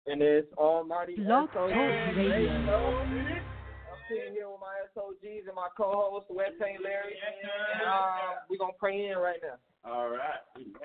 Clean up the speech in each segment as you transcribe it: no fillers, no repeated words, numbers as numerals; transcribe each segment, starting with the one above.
And it's Almighty Blog SOG Talk Radio. I'm sitting here with my SOGs and my co-host, Wet St. Larry. And we're going to pray in right now. All right.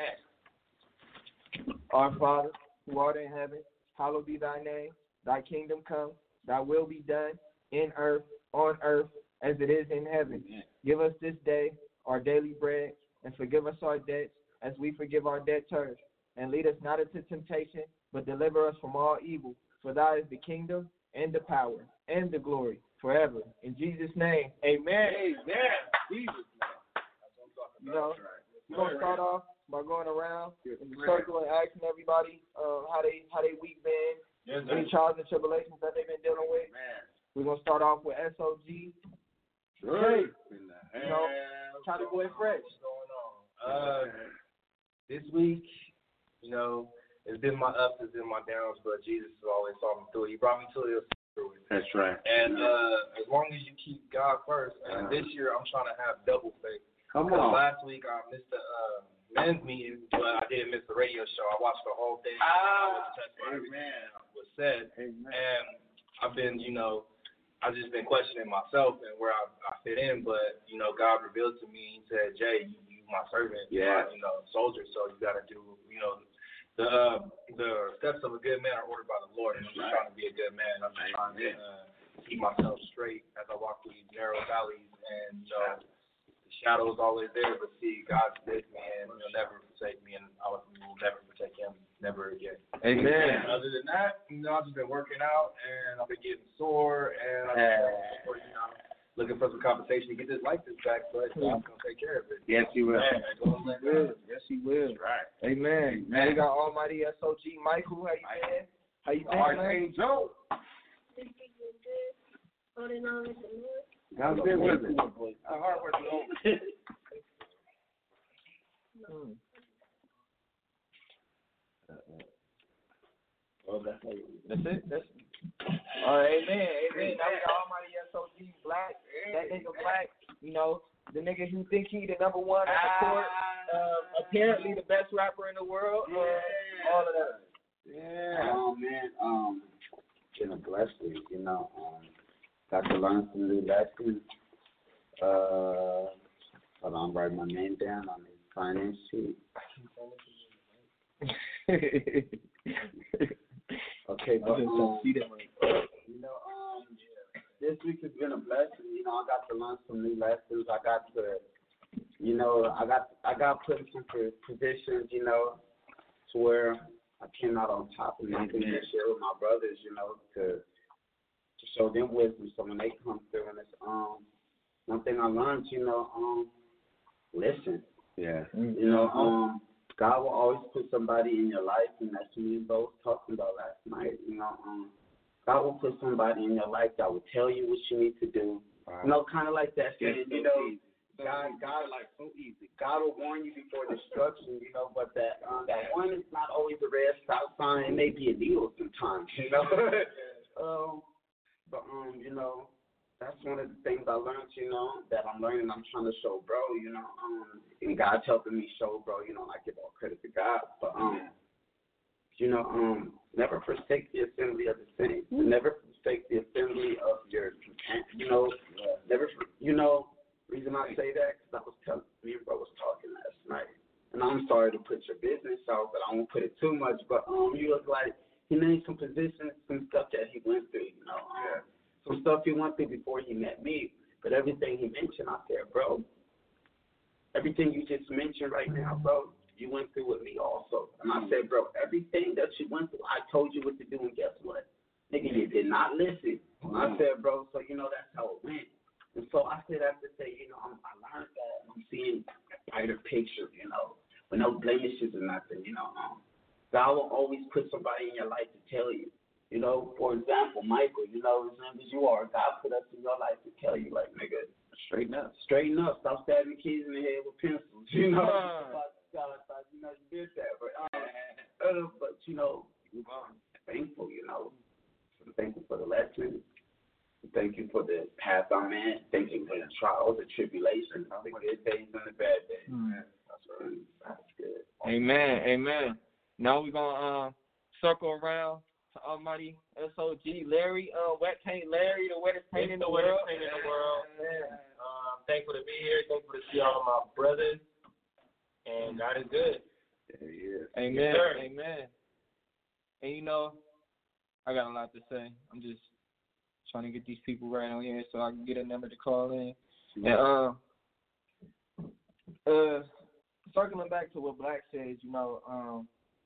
Our Father, who art in heaven, hallowed be thy name. Thy kingdom come, thy will be done in earth, on earth, as it is in heaven. Give us this day our daily bread, and forgive us our debts as we forgive our debtors. And lead us not into temptation, but deliver us from all evil. For thine is the kingdom, and the power, and the glory, forever. In Jesus' name, amen. Amen. Jesus' name. You know, we're going to start off by going around in the circle and asking everybody how they week been, any trials and tribulations that they've been dealing with. We're going to start off with SOG. Hey, you know, try to go in fresh. This week, you know, it's been my ups, it's been my downs, but Jesus has always saw me through it. He brought me to it. That's right. And as long as you keep God first, and this year I'm trying to have double faith. Come on. Last week I missed the men's meeting, but I didn't miss the radio show. I watched the whole thing. Everything was said. Amen. And I've been, you know, I've just been questioning myself and where I fit in, but, you know, God revealed to me, he said, Jay, you my servant, you know, soldier, so you got to do, you know, the steps of a good man are ordered by the Lord, and I'm just trying to be a good man. I'm just trying to keep myself straight as I walk through these narrow valleys, and, you know, the shadow is always there, but see, God's with me, and he'll never forsake me, and I will never forsake him, never again. Amen. And other than that, you know, I've just been working out, and I've been getting sore, and I've been, you know, looking for some compensation to get this license back, but God's going to take care of it. Yes, he will. Yes, he will. Right. Amen. Now we got Almighty SOG. Michael, how you been? How you been, man? Joe. Holding on with the Lord. God's been with me. Hard work alone. Well, that's it. All right, amen. Now we got Almighty SOG Black. That nigga Black, you know, the nigga who think he the number one on the court, apparently the best rapper in the world, all of that. Yeah. Oh man, been a blessed week, you know. Got to learn some new lessons. Hold on, write my name down on the finance sheet. Okay, but this week has been a blessing. You know, I got to learn some new lessons. I got to, you know, I got put in some positions, you know, to where I came out on top and I can share with my brothers, you know, to show them wisdom. So when they come through, and it's one thing I learned, you know, listen. Yeah. You know, God will always put somebody in your life, and that's what we both talking about last night. You know, God will put somebody in your life that will tell you what you need to do. Wow. You know, kind of like that. Yes, you know, God, like so easy. God will warn you before destruction. You know, but that warning is not always a red stop sign. It may be a needle sometimes. You know, you know. That's one of the things I learned, you know, that I'm learning. I'm trying to show bro, you know, and God's helping me show bro, you know, and I give all credit to God. But, you know, never forsake the assembly of the saints. Never forsake the assembly of your companions, you know. Reason I say that, because I was telling, me and bro was talking last night. And I'm sorry to put your business out, but I won't put it too much. But he was like, he named some positions, some stuff that he went through, you know. Some stuff he went through before he met me, but everything he mentioned, I said, bro, everything you just mentioned right now, bro, you went through with me also. And I said, bro, everything that you went through, I told you what to do, and guess what? Nigga, you did not listen. I said, bro, so, you know, that's how it went. And so I said that to say, you know, I learned that, and I'm seeing a brighter picture, you know, with no blemishes or nothing, you know. God will always put somebody in your life to tell you. You know, for example, Michael, you know, as young as you are, God put us in your life to tell you, like, nigga, straighten up. Stop stabbing kids in the head with pencils. You know, you know, you did that. But you know, thankful, you know. I'm thankful for the lessons. Thank you for the path I'm in. Thank you for the trials, the tribulations, the good days and the bad days. That's good. Amen. Now we're going to circle around Almighty SOG Larry, Wet Paint Larry, the wettest paint in the world. Yeah. I'm thankful to be here. Thankful to see all of my brothers. And God is good. Yeah, he is. Amen. Yes, sir. Amen. And you know, I got a lot to say. I'm just trying to get these people right on here so I can get a number to call in. And circling back to what Black says, you know,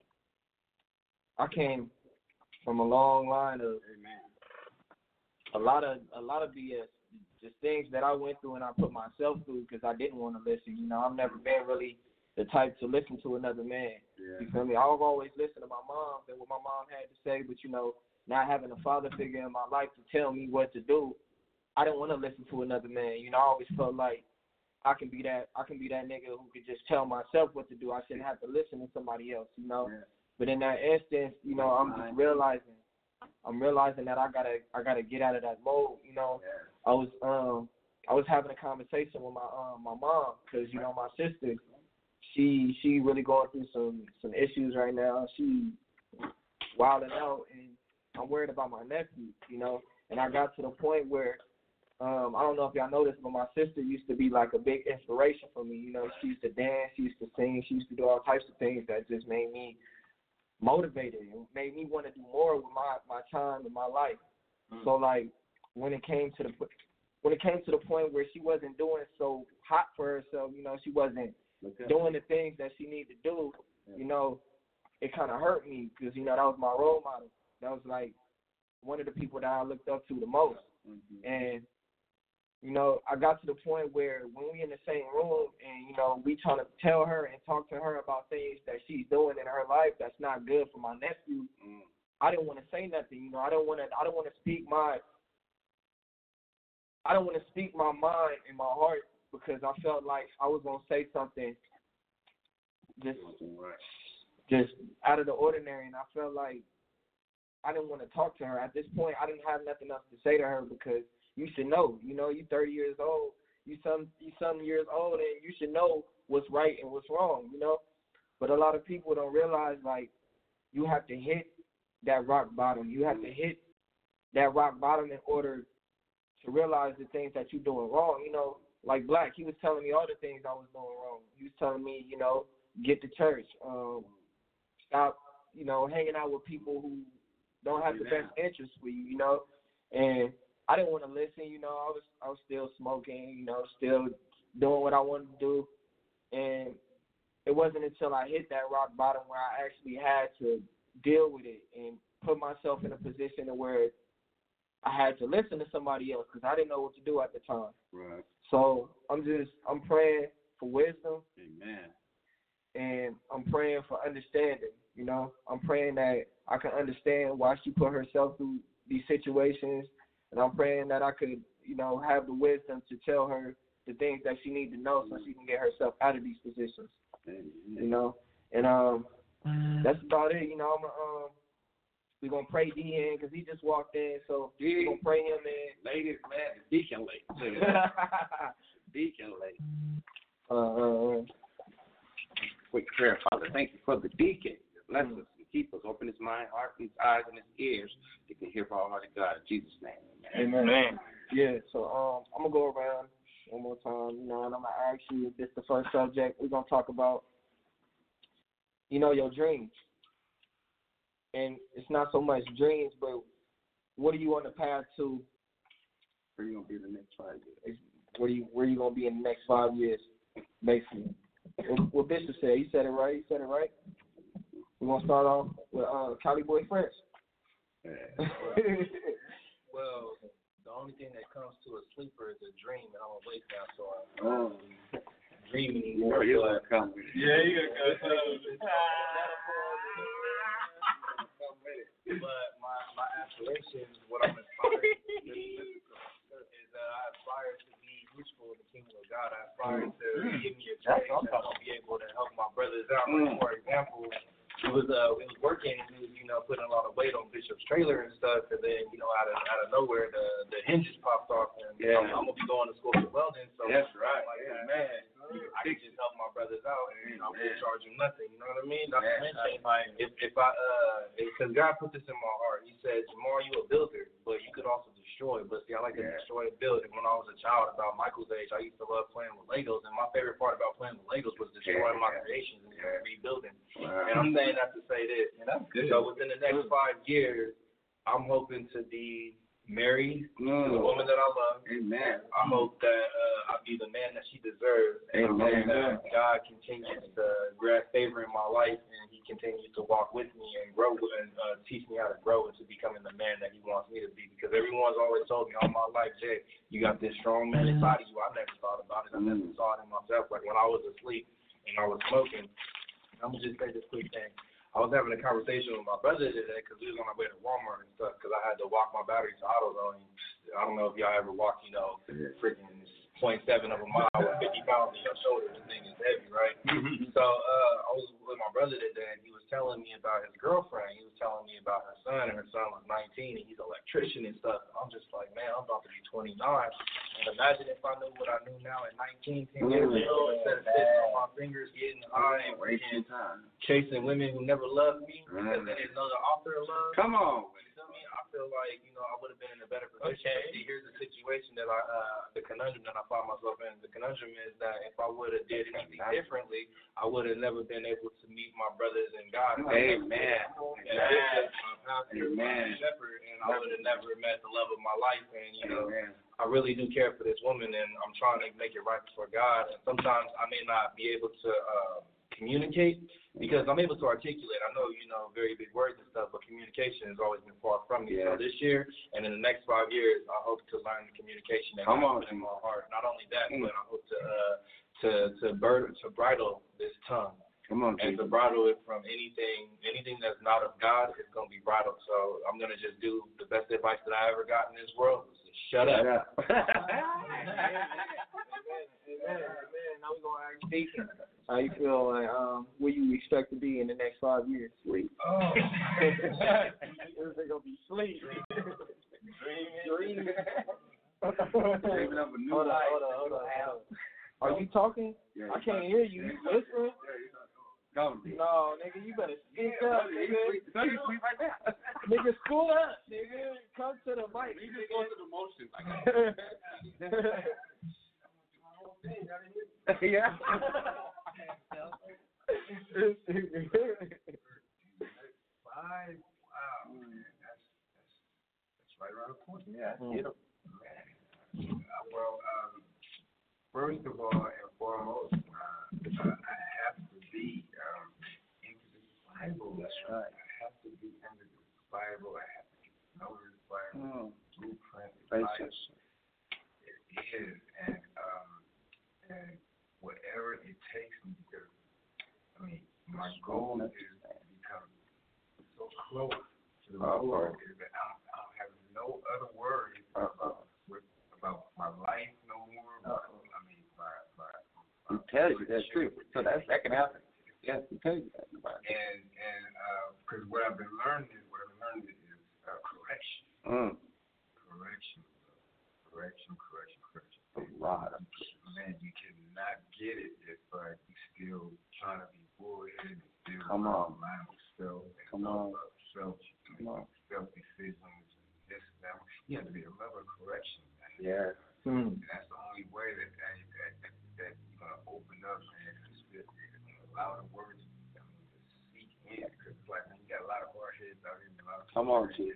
I came from a long line of a lot of BS, just things that I went through and I put myself through because I didn't want to listen. You know, I've never been really the type to listen to another man. Yeah. You feel me? I've always listened to my mom and what my mom had to say, but you know, not having a father figure in my life to tell me what to do, I didn't want to listen to another man. You know, I always felt like I can be that nigga who could just tell myself what to do. I shouldn't have to listen to somebody else, you know. Yeah. But in that instance, you know, I'm just realizing that I gotta get out of that mode, you know. Yeah. I was having a conversation with my mom because you know my sister, she really going through some issues right now. She wilding out, and I'm worried about my nephew, you know. And I got to the point where I don't know if y'all know this, but my sister used to be like a big inspiration for me. You know, she used to dance, she used to sing, she used to do all types of things that just made me motivated and made me want to do more with my time and my life. So like when it came to the point where she wasn't doing so hot for herself, you know, she wasn't doing the things that she needed to do, you know, it kind of hurt me because, you know, that was my role model. That was like one of the people that I looked up to the most. And, you know, I got to the point where when we in the same room and, you know, we trying to tell her and talk to her about things that she's doing in her life that's not good for my nephew, I didn't want to say nothing. You know, I don't want to speak my mind and my heart because I felt like I was going to say something just out of the ordinary, and I felt like I didn't want to talk to her. At this point, I didn't have nothing else to say to her because you should know. You know, you 30 years old, you some years old, and you should know what's right and what's wrong, you know. But a lot of people don't realize, like, you have to hit that rock bottom. You have to hit that rock bottom in order to realize the things that you're doing wrong. You know, like Black, he was telling me all the things I was doing wrong. He was telling me, you know, get to church, stop, you know, hanging out with people who don't have the best interest for you, you know. And I didn't want to listen, you know. I was still smoking, you know, still doing what I wanted to do. And it wasn't until I hit that rock bottom where I actually had to deal with it and put myself in a position where I had to listen to somebody else because I didn't know what to do at the time. Right. So I'm praying for wisdom. Amen. And I'm praying for understanding, you know. I'm praying that I can understand why she put herself through these situations, and I'm praying that I could, you know, have the wisdom to tell her the things that she needs to know so she can get herself out of these positions, you know. And that's about it, you know. We're going to pray D in because he just walked in, so we're going to pray him in. Ladies, man, Deacon late. Deacon late. Quick prayer, Father. Thank you for the deacon. Bless us and keep us. Open his mind, heart, his eyes, and his ears. He can hear from Almighty God. In Jesus' name. Amen. Yeah, so I'm going to go around one more time, you know, and I'm going to ask you, if this is the first subject, we're going to talk about, you know, your dreams. And it's not so much dreams, but what are you on the path to? Where are you going to be in the next 5 years? Where you going to be in the next 5 years, basically? What Bishop said, he said it right. We're going to start off with Cali Boy Fresh. Well, the only thing that comes to a sleeper is a dream, and I'm awake now, so I'm dreaming anymore. You're going to come with it. Yeah, you're going to come with it. But my aspiration, what I'm inspired is that I aspire to be useful in the kingdom of God. I aspire to give me a chance to be able to help my brothers out. Like, for example, we was working and we was, you know, putting a lot of weight on Bishop's trailer and stuff, and then, you know, out of nowhere the hinges popped off, and I'm gonna be going to school for welding. So that's right. I'm like, man, I can just help my brothers out and I won't charge them nothing. You know what I mean? Not to mention, if I because God put this in my heart. He said, Jamar, you a builder, but you could also destroy. But see, I like to destroy and build. And when I was a child, about Michael's age, I used to love playing with Legos. And my favorite part about playing with Legos was destroying my creations and rebuilding. And I'm saying that to say this. So within the next 5 years, I'm hoping to be married to the woman that I love. Amen. I hope that I'll be the man that she deserves. And I hope that God continues to grant favor in my life and he continues to walk with me and grow and teach me how to grow into becoming the man that he wants me to be. Because everyone's always told me all my life, Jay, you got this strong man inside of you. I never thought about it. I never saw it in myself. Like when I was asleep and I was smoking, I'm going to just say this quick thing. I was having a conversation with my brother today because we was on our way to Walmart and stuff because I had to walk my battery to AutoZone. I don't know if y'all ever walk, freaking 0.7 of a mile with 50 pounds on your shoulder. This thing is heavy, right? So I was with my brother today and he was telling me about his girlfriend. He was telling me about her son, and her son was 19 and he's an electrician and stuff. I'm just like, man, I'm about to be 29. And imagine if I knew what I knew now at 19, 10 years old, instead of sitting on my fingers, getting high and wasting time, chasing women who never loved me because they didn't know the author of love. Come on. You feel me? I feel like, I would have been in a better position. Okay. See, here's the situation that the conundrum that I find myself in. The conundrum is that if I would have did anything differently, I would have never been able to meet my brothers in God. Amen. Amen. Shepherd, and I would have never met the love of my life. And, I really do care for this woman, and I'm trying to make it right before God. And sometimes I may not be able to communicate because I'm able to articulate. I know, very big words and stuff, but communication has always been far from me. So this year and in the next 5 years, I hope to learn the communication that God put in my heart. Not only that, but I hope to bridle this tongue. And to bridle it from anything that's not of God is going to be bridled. So I'm going to just do the best advice that I ever got in this world. Shut up. Amen. Now we're going to ask Deacon. How you feel like, where you expect to be in the next 5 years? Sleep. Oh. Everything going to be sleep. Dreaming. Dreaming of a new life. Hold on. Are you talking? Yeah, I can't hear you. You listening? No, nigga, you better speak up, nigga. No, you speak right now. Nigga, school up, nigga. Come to the mic. You just go through the motions. Yeah. Wow, man. That's right around the corner. Yeah, well, first of all and foremost, I have to be into the Bible. That's right. I have to be into the Bible. I have to know the Bible, blueprint, the Bible. It is, and whatever it takes me to do. My goal is to become so close to the Lord that I don't have no other worries about my life no more. He tells you that's true. So that can happen. Yes, he tells you that. And because what I've been learning is correction. Correction. A lot. Man, you cannot get it if you still trying to be bullheaded and still lying with self and self decisions and this and that. You have to be a lover of correction, man. Yeah. And that's the only way that you're gonna open up and allow the words to seek in. Because it's like you got a lot of hard heads out here, a lot of hard heads,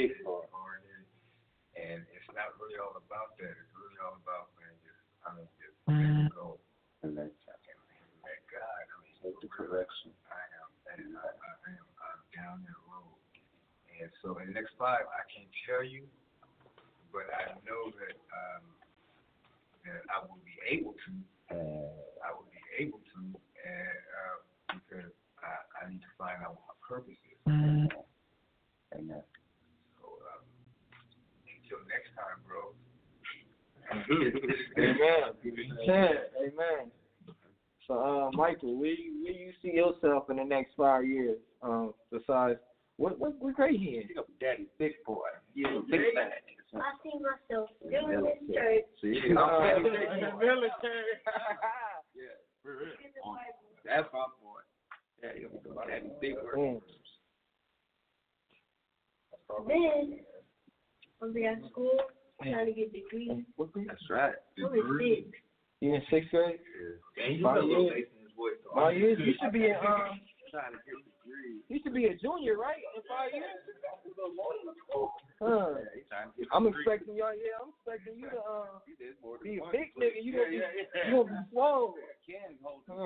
and it's not really all about that. It's really all about just let go and let God. Take the correction. I'm down that road, and so in the next 5, I can't tell you, but I know that I will be able to. Because I need to find out what my purpose is. Amen. So until next time, bro. Amen. So, Michael, where you see yourself in the next 5 years? Besides, what grade he in? Daddy, big boy. Yeah, big man. I see myself doing this church. See, in the military. Then, I'll be at school trying to get degrees. That's right. I'm in 6th. You in 6th grade? And you 5 know years. Jason is voice. 5 years. You should be in Trying to get the degree. you should be a junior, right? In 5 years. He's trying to get I'm the degree. expecting y'all. Yeah, I'm expecting you to He did more than be a one. big nigga. You gonna be you gonna be swole. Can't hold it.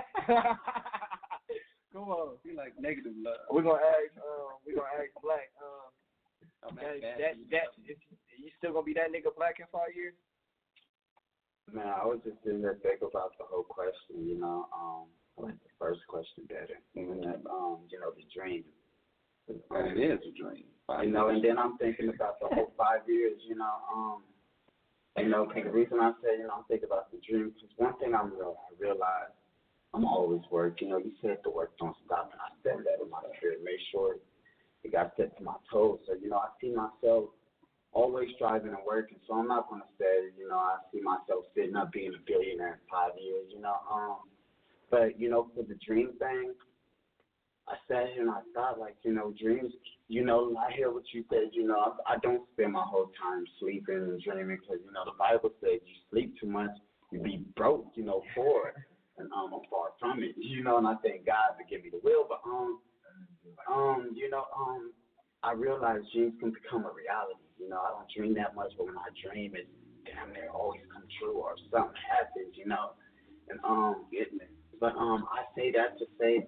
Come on. He like negative love. We're gonna ask Black. Oh, man, You still gonna be that nigga Black in 5 years? Man, I was just sitting there thinking about the whole question, you know. I like the first question better. Even that, you know, the dream. And it is a dream. You know, and then I'm thinking about the whole 5 years, you know. You know, the reason I say, you know, I'm thinking about the dream, because one thing I realized, I'm always working. You know, you said the work don't stop, and I said that in my spirit. Make sure it got set to my toes. So, you know, I see myself always striving and working. So I'm not going to say, you know, I see myself sitting up being a billionaire in 5 years, you know. But, you know, for the dream thing, I sat here and I thought, like, you know, dreams, you know, I hear what you said, you know, I don't spend my whole time sleeping and dreaming because, you know, the Bible says you sleep too much, you be broke, you know, poor. And I'm far from it, you know, and I thank God to give me the will. But, you know, I realize dreams can become a reality. You know, I don't dream that much, but when I dream, it damn near always come true or something happens, you know. And but I say that to say,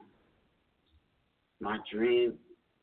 my dream,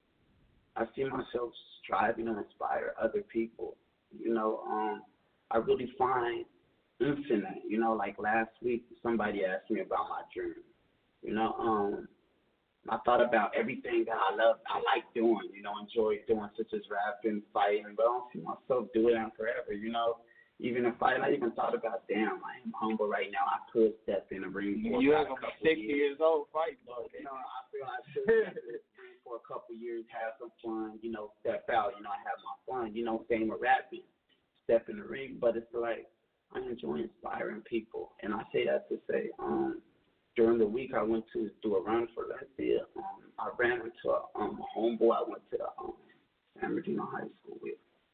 I see myself striving to inspire other people. You know, I really find infinite. You know, like last week, somebody asked me about my dream. You know, I thought about everything that I like doing, you know, enjoy doing, such as rapping, fighting, but I don't see myself doing that forever, you know. Even in fighting, I even thought about, damn, I am humble right now. I could step in the ring for you a ain't gonna be 60 years old fighting, though. You know, I feel I should step in the ring for a couple years, have some fun, you know, step out, you know, I have my fun, you know, same with rapping, step in the ring, but it's like, I enjoy inspiring people, and I say that to say, during the week, I went to do a run for Valencia. I ran into a homeboy I went to San Bernardino High School with.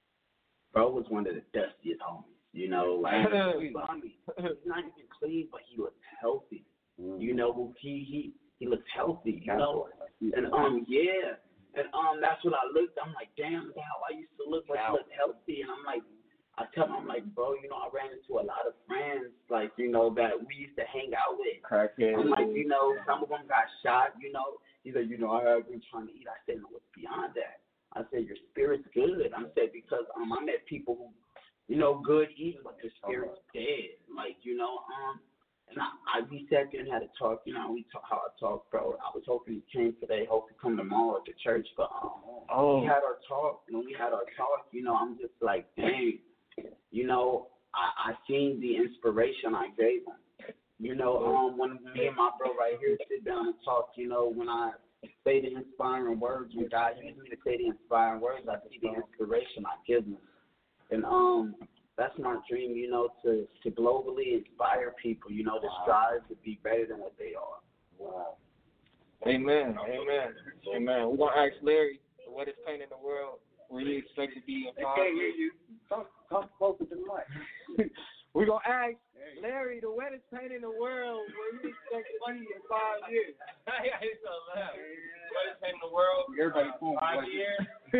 Bro was one of the dustiest homies, you know. Like, he's not even clean, but he looks healthy. You know, he looks healthy, you know. And yeah, and that's what I looked. I'm like, damn, how I used to look like he looked healthy, and I'm like. I tell him, I'm like, bro, you know, I ran into a lot of friends, like, you know, that we used to hang out with. Crackhead. I'm like, you know, some of them got shot, you know. He's like, you know, I have been trying to eat. I said, no, it's beyond that. I said, your spirit's good. I said, because I met people who, you know, good eating, but their spirit's dead. Like, you know, and we sat there and had a talk, you know, we talk how I talk, bro. I was hoping he came today, hope he come tomorrow at the church, but we had our talk. When we had our talk, you know, I'm just like, dang. You know, I seen the inspiration I gave him. You know, when me and my bro right here sit down and talk, you know, when I say the inspiring words, when God used me to say the inspiring words, I see the inspiration I give him. And that's my dream, you know, to globally inspire people, you know, to strive to be better than what they are. Wow. Amen. Amen. Amen. We're gonna ask Larry the wettest pain in the world. Where you expect to be in 5 years? Come closer to the mic. We're going to ask Larry, the wettest pain in the world, where you expect to be in 5 years? It's so loud. Wettest pain in the world. Everybody 5 years.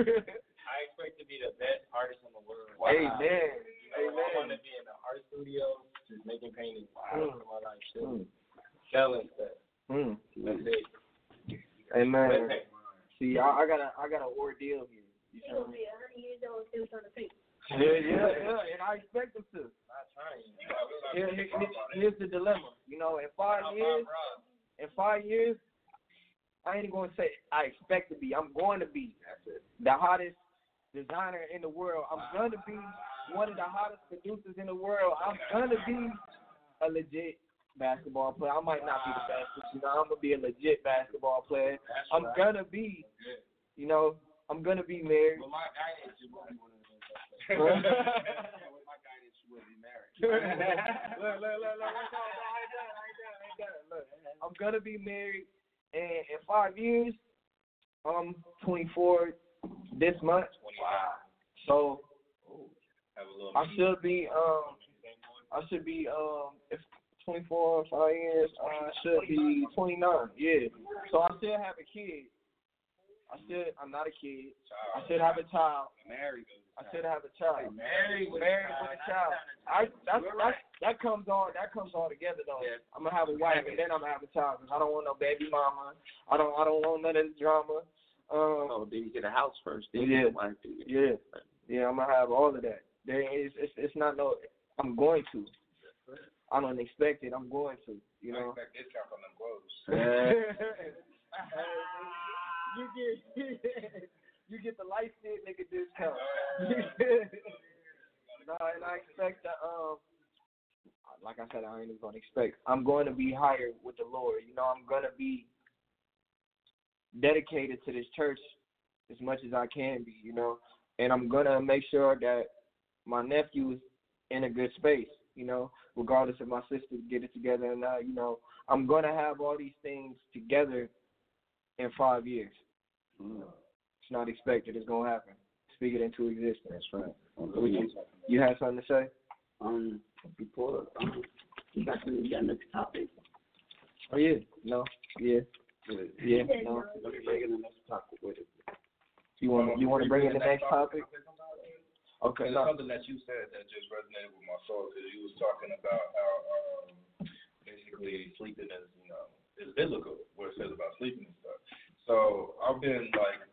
I expect to be the best artist in the world. Wow. Amen. I want to be in the art studio, just making paintings for my life, selling stuff. That's it. Amen. See, I got an ordeal here. He's going to be 100 years old still trying to paint. Yeah, and I expect him to. Not trying. Here's the dilemma. You know, in 5 years, I ain't going to say I expect to be. I'm going to be the hottest designer in the world. I'm going to be one of the hottest producers in the world. I'm going to be a legit basketball player. I might not be the best, but, you know, I'm going to be a legit basketball player. I'm going to be, you know, I'm going to be married. Well, my guidance, you won't be one of those. With my guidance, you will be married. Look. I'm going to be married, and in 5 years, I'm 24, this month. Wow. So Have a little I should be if 24 5 years, I should be 29. Yeah. So I still have a kid. I'm not a kid. I should have a child. Married. I should have a child. Married with a child. That comes all together though. Yeah. I'm gonna have a wife and then I'm gonna have a child. 'Cause I don't want no baby mama. I don't want none of the drama. Oh, then you get a house first. Then Yeah. you want to do it. Yeah. I'm gonna have all of that. It's not no. I'm going to. I don't expect it. I'm going to. You know. I expect discount on them clothes. You get the light skinned nigga discount. No, and I expect that. Like I said, I ain't even gonna expect. I'm going to be hired with the Lord. You know, I'm gonna be dedicated to this church as much as I can be. You know, and I'm gonna make sure that my nephew is in a good space. You know, regardless if my sister get it together or not. You know, I'm gonna have all these things together in 5 years. It's not expected. It's gonna happen. Speak it into existence. That's right. You had something to say? Before you got next topic. Oh yeah. No. Yeah. Yeah. No. Let me bring in the next topic with it. You want to bring in the next topic? Okay. There's something that you said that just resonated with my soul because you was talking about how basically sleeping is, is biblical, where it says about sleeping and stuff. So I've been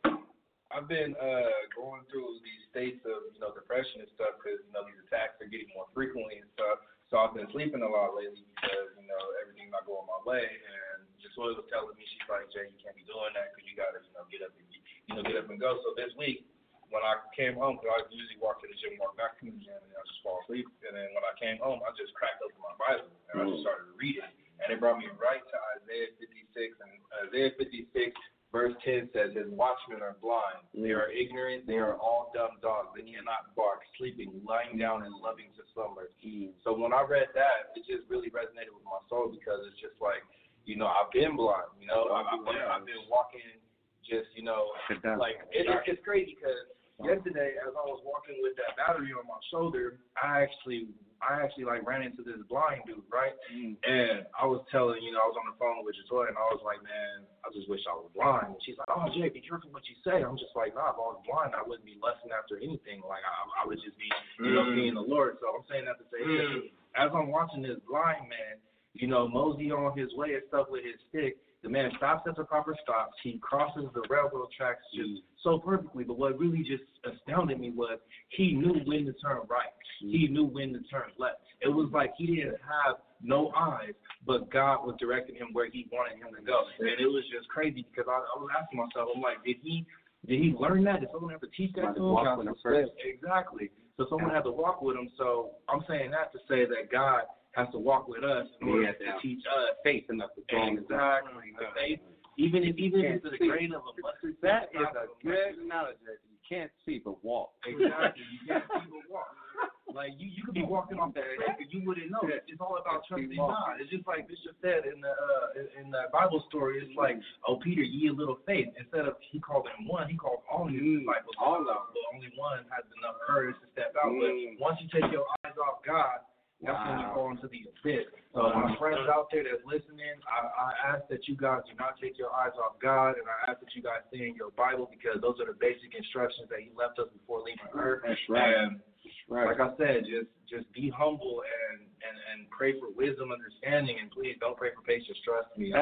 going through these states of, depression and stuff because, these attacks are getting more frequently and stuff. So I've been sleeping a lot lately because, everything's not going my way. And Joy was telling me, she's like, Jay, you can't be doing that because you got to, get up and go. So this week, when I came home, because I usually walk to the gym, walk back from the gym, and I just fall asleep. And then when I came home, I just cracked open my Bible, and I just started reading. And it brought me right to Isaiah 56. And Isaiah 56, verse 10 says, his watchmen are blind. They are ignorant. They are all dumb dogs. They cannot bark, sleeping, lying down, and loving to slumber. So when I read that, it just really resonated with my soul because it's just like, I've been blind. I've been walking just, like, it's crazy because yesterday, as I was walking with that battery on my shoulder, I actually like ran into this blind dude, right? And I was telling, I was on the phone with Jatoya, and I was like, man, I just wish I was blind. And she's like, oh, Jay, be careful what you say. I'm just like, nah, if I was blind, I wouldn't be lusting after anything. Like, I would just be, being the Lord. So I'm saying that to say, as I'm watching this blind man, mosey on his way and stuff with his stick, the man stops at the proper stops. He crosses the railroad tracks just so perfectly. But what really just astounded me was he knew when to turn right. He knew when to turn left. It was like he didn't have no eyes, but God was directing him where he wanted him to go. And it was just crazy because I was asking myself, I'm like, did he learn that? Did someone have to teach that to him? Exactly. So someone had to walk with him. So I'm saying that to say that God has to walk with us in order to teach us faith enough to go. Exactly. The faith, even if it's the grain of a mustard seed. That is a good analogy. You can't see but walk. Exactly. You can't see but walk. Like you could be walking off that faith and you wouldn't know. It's all about trusting God. It's just like Bishop said in the Bible story. It's like, oh Peter, ye a little faith. Instead of he called him one, he called all his disciples. All of them. But only one has enough courage to step out. But once you take your eyes off God, that's when you fall into these pits. So my friends out there that's listening, I ask that you guys do not take your eyes off God, and I ask that you guys stay in your Bible because those are the basic instructions that He left us before leaving Earth. That's right. And like I said, just be humble and pray for wisdom, understanding, and please don't pray for patience. Trust me.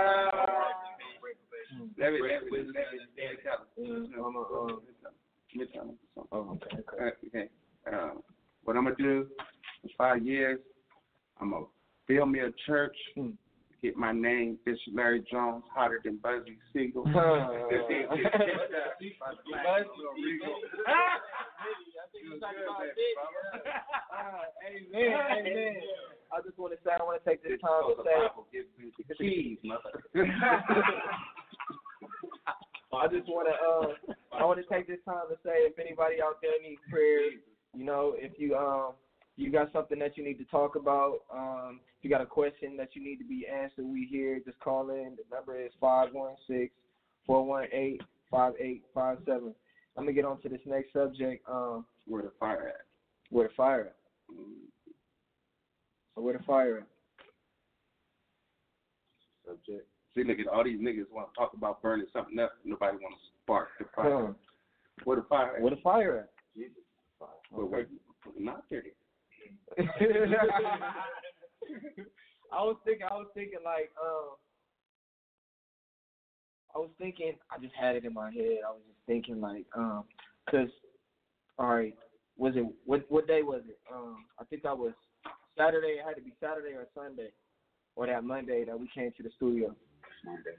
Okay. What I'm gonna do in 5 years, I'm gonna build me a church, get my name, Bishop Larry Jones, hotter than Buzzy Siegel. Amen. I just want to say, I want to take this time to say, keys, mother. I want to take this time to say, if anybody out there needs prayer, if you got something that you need to talk about, if you got a question that you need to be answered, we here. Just call in. The number is 516-418-5857. I'm gonna get on to this next subject. Where the fire at? Where the fire at? So where the fire at? Subject. See, look at all these niggas want to talk about burning something up. Nobody want to spark the fire. Where the fire at? Where the fire at? Jesus. But wait, not there. I was thinking I just had it in my head. I was just thinking like, cause, all right, was it what day was it? I think that was Saturday. It had to be Saturday or Sunday, or that Monday that we came to the studio. Monday.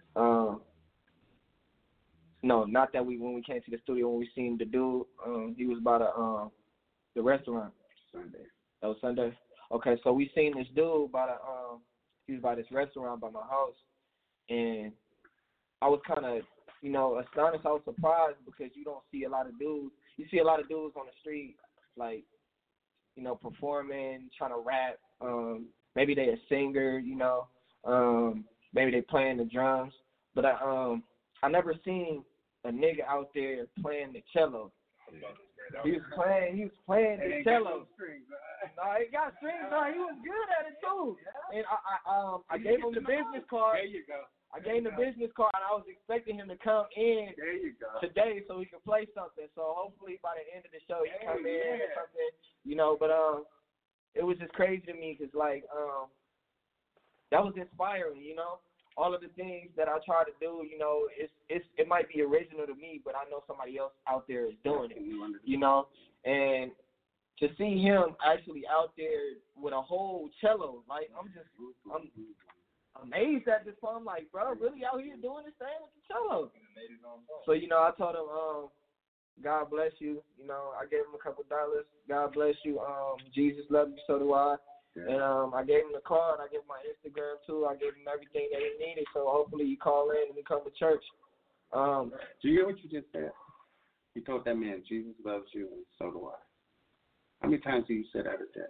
No, not that when we came to the studio when we seen the dude. He was by the restaurant. Sunday. That was Sunday. Okay, so we seen this dude he was by this restaurant by my house, and I was kind of, astonished. I was surprised because you don't see a lot of dudes. You see a lot of dudes on the street, like, performing, trying to rap. Maybe they a singer, maybe they playing the drums. But I never seen a nigga out there playing the cello. He was playing the cello. No, he got strings. No, he was good at it too. And I gave him the business card. There you go. I gave him the business card, and I was expecting him to come in today so he could play something. So hopefully by the end of the show he come in or something, But it was just crazy to me because that was inspiring, All of the things that I try to do, it might be original to me, but I know somebody else out there is doing it, And to see him actually out there with a whole cello, like I'm amazed at this point. I'm like, bro, really out here doing this thing with the cello? So, I told him, God bless you. I gave him $2. God bless you. Jesus loves you, so do I. And I gave him the card. I gave him my Instagram too. I gave him everything that he needed. So hopefully he call in and he come to church. Do you hear what you just said? You told that man, Jesus loves you, and so do I. How many times have you said that a day?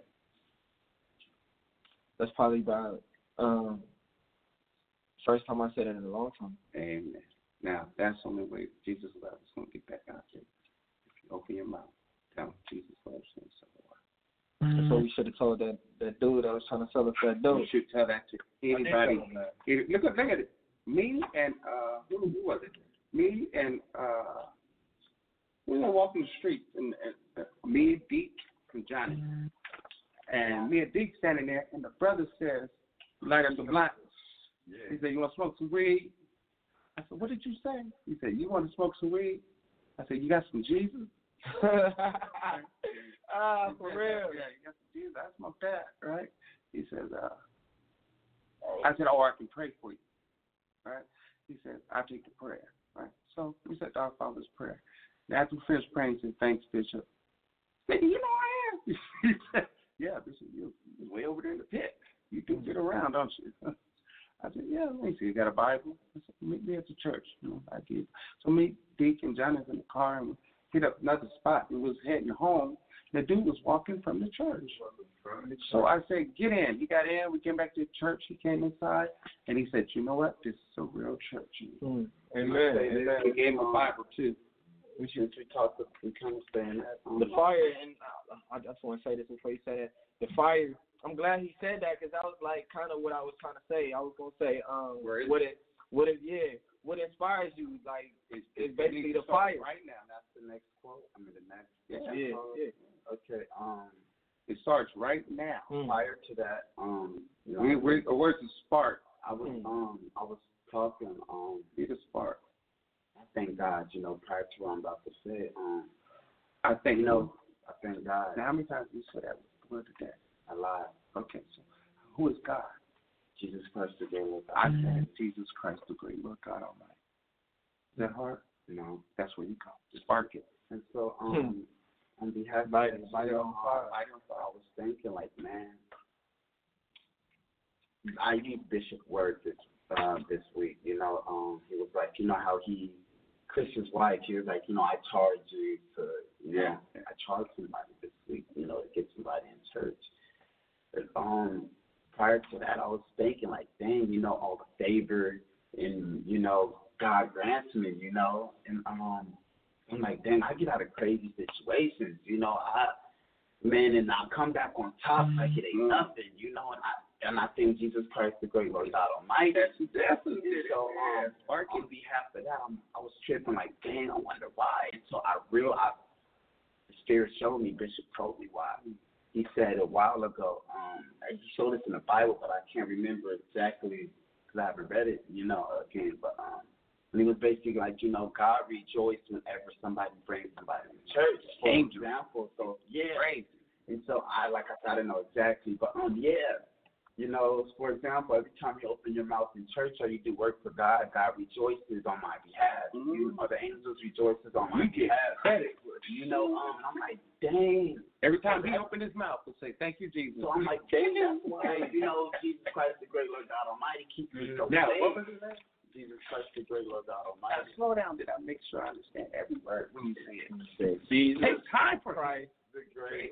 That's probably about first time I said it in a long time. Amen. Now, that's the only way Jesus loves is going to get back out there. If you open your mouth, tell him Jesus loves you, and so do I. So we should have told that dude that was trying to sell us that dope. You should tell that to anybody. Look at it. Me and who was it? Me and we were walking the street, and me and Deke and Johnny, and me and Deke standing there, and the brother says, "Light up the blunt." He said, "You want to smoke some weed?" I said, "What did you say?" He said, "You want to smoke some weed?" I said, "You got some Jesus?" For real. Yeah, you got some Jesus. I smoked that, right? He says, I said, "Oh, I can pray for you." Right? He said, "I'll take the prayer." Right? So we said our Father's prayer. And after we finished praying, he said, "Thanks, Bishop." I said, "You know I am." He said, "Yeah, Bishop, you're way over there in the pit. You do get around, don't you?" I said, "Yeah, let me see. You got a Bible?" I said, "Meet me at the church." I did. So me, Deke, and Johnny was in the car, and we hit up another spot. We was heading home. The dude was walking from the church. So I said, "Get in." He got in. We came back to the church. He came inside, and he said, "You know what? This is a real church." Amen. He gave him a Bible, too. We kind of stay in that. The fire, and I just want to say this before you say that. The fire, I'm glad he said that because that was like kind of what I was trying to say. I was going to say, what inspires you, like, it's basically the fire. Right now, that's the next quote. The next. Yeah. Okay. It starts right now. Prior to that, Where's the spark? I was talking. Be the spark. I thank God. Prior to what I'm about to say. I thank God. Now, how many times do you say that word today? A lot. Okay, so who is God? Jesus Christ, the great Lord God. I said Jesus Christ, the great Lord God Almighty. Is that hard? No. That's where you come. Spark it. And so, on behalf of light it on fire. I was thinking, like, man, I used Bishop's words this week. He was like, how Christian's wife, he was like, I charge you to, I charged somebody this week, to get somebody in church. But prior to that, I was thinking, like, dang, all the favor and, God grants me, and I'm like, like, dang, I get out of crazy situations, you know. And I come back on top like it ain't nothing, you know. And I think Jesus Christ, the great Lord God Almighty. Definitely. So, on behalf of that, I was tripping like, dang, I wonder why. And so the Spirit showed me, Bishop told me why. He said a while ago, he showed us in the Bible, but I can't remember exactly because I haven't read it, you know, again. But and he was basically like, you know, God rejoiced whenever somebody brings somebody to church, for example. So, yeah. Crazy. And so I didn't know exactly, but yeah. You know, for example, every time you open your mouth in church or you do work for God, God rejoices on my behalf. Mm-hmm. You know, the angels rejoices on my behalf. You know, I'm like, dang. Every time he opened his mouth, he'll say, thank you, Jesus. So I'm like, dang, that's why, you know, Jesus Christ, the great Lord God Almighty, keep me so safe. What was his name? Jesus Christ, the great Lord God Almighty. Slow down, did I make sure I understand every word when you say it? Jesus. Take time for Christ. The great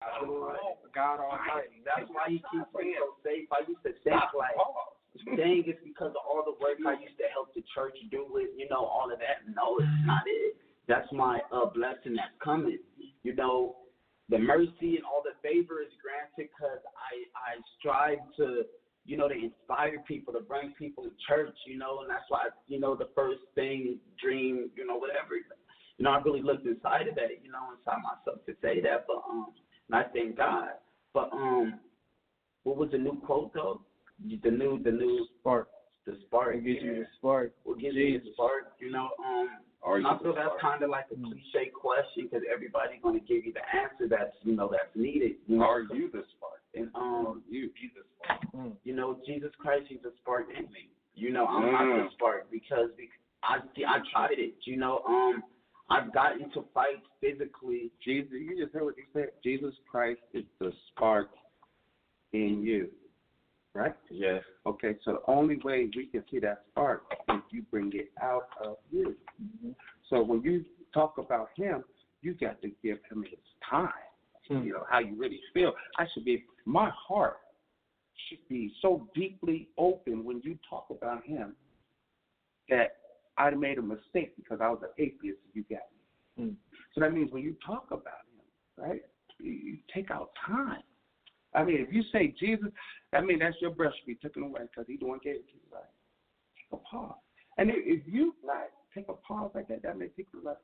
God Almighty. That's why he keeps me so safe. I used to think like, dang, it's because of all the work I used to help the church do with, you know, all of that. No, it's not it. That's my blessing that's coming. You know, the mercy and all the favor is granted because I strive to, you know, to inspire people, to bring people to church, you know, and that's why, you know, the first thing, dream, you know, whatever. You know, I really looked inside of that, you know, inside myself to say that, but and I thank God. But what was the new quote though? The new spark. The spark. It gives you the spark. What gives you the spark? You know, and I feel that's kind of like a cliche question because everybody's going to give you the answer that's, you know, that's needed. You know? Are you the spark? And you the spark. You know, Jesus Christ, he's the spark in me. You know, I'm not the spark because I tried it. You know, I've gotten into fights physically. Jesus, you just heard what you said. Jesus Christ is the spark in you, right? Yes. Okay, so the only way we can see that spark is you bring it out of you. Mm-hmm. So when you talk about him, you got to give him his time. Mm-hmm. You know, how you really feel. My heart should be so deeply open when you talk about him that I made a mistake because I was an atheist and you got me. Mm. So that means when you talk about him, right, you take out time. I mean, if you say Jesus, I mean, that's your breath should be taken away because he's the one gave it to you. Right? Take a pause. And if you like take a pause like that, that makes people like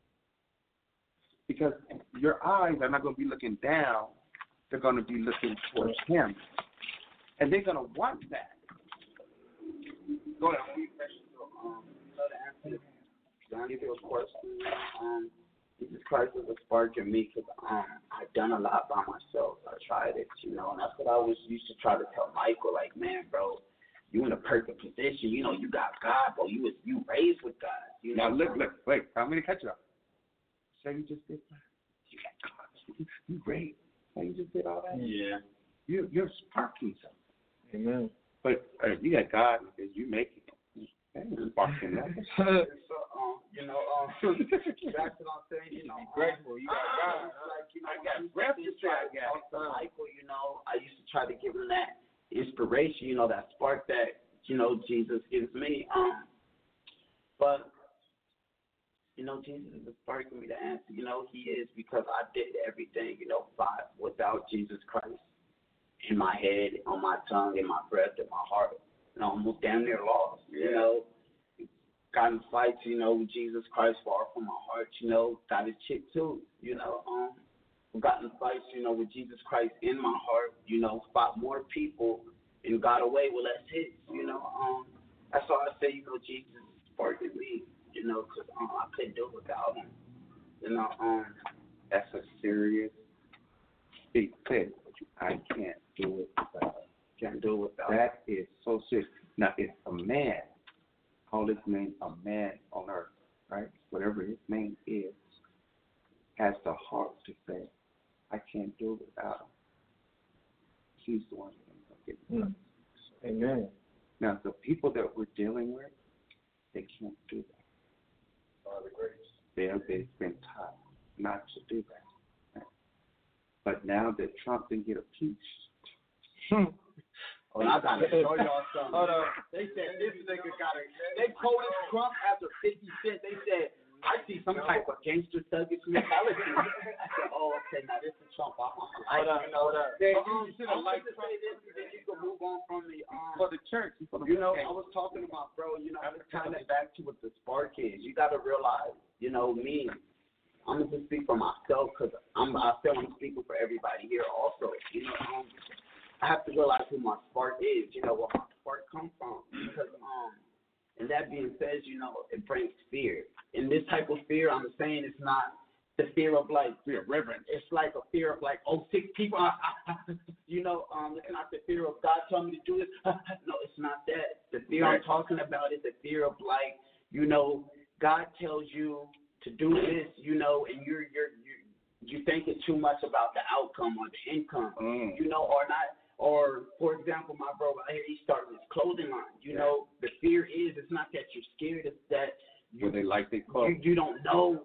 because your eyes are not going to be looking down. They're going to be looking towards him. And they're going to want that. Go ahead. Johnny Bill's question. Jesus Christ is a spark in me because I've done a lot by myself. I tried it, you know, and that's what I used to try to tell Michael, like, man, bro, you in a perfect position. You know, you got God, bro. You raised with God. You know. Now, look, wait. I'm going to cut you off. So you just did that. You got God. You raised. So you just did all that. Yeah. You're sparking something. Amen. But you got God because you make it. Sparking that. You know, that's what I'm saying. You know, grateful. You got God. Like, you know, I got breath to try to talk to Michael. You know, I used to try to give him that inspiration. You know, that spark that Jesus gives me. But you know, Jesus is sparking me to answer. You know, he is because I did everything. You know, without Jesus Christ in my head, on my tongue, in my breath, in my heart. You know, almost damn near lost. You know. Got in fights, you know, with Jesus Christ far from my heart, you know, got his chick too, you know, got in fights, you know, with Jesus Christ in my heart, you know, fought more people and got away with less hits, you know, that's why I say, you know, Jesus sparked me, you know, because I couldn't do it without him, you know, that's a serious big thing. I can't do it without him. Can't do it without that him. Is so serious. Now, if a man, call his name a man on earth, right? Whatever his name is, has the heart to say, I can't do it without him. He's the one that's going to get it. Amen. Now, the people that we're dealing with, they can't do that. By the grace. They've been taught not to do that. Right? But now that Trump didn't get impeached, oh, I got to show y'all something. They said this nigga got it. They quoted Trump after 50 Cent. They said, I see some type of gangster thuggish mentality. I said, oh, okay, now this is Trump. Hold up. You should have liked Trump. Then you can move on from the For the church. You know, I was talking about, bro. You know, it's kind of back to what the spark is. You got to realize, you know, me. I'm gonna just speak for myself because I feel I'm speaking for everybody here also. You know, I have to realize who my spark is. You know, where my spark comes from. Because and that being said, you know, it brings fear. And this type of fear, I'm saying, it's not the fear of like fear of reverence. It's like a fear of like, oh, 6 people. You know, it's not the fear of God telling me to do this. No, it's not that. The fear I'm talking about is the fear of like, you know, God tells you to do this, you know, and you're thinking too much about the outcome or the income, you know, or not. Or, for example, my bro right here, he's starting his clothing line. You know, the fear is it's not that you're scared, it's that you don't know.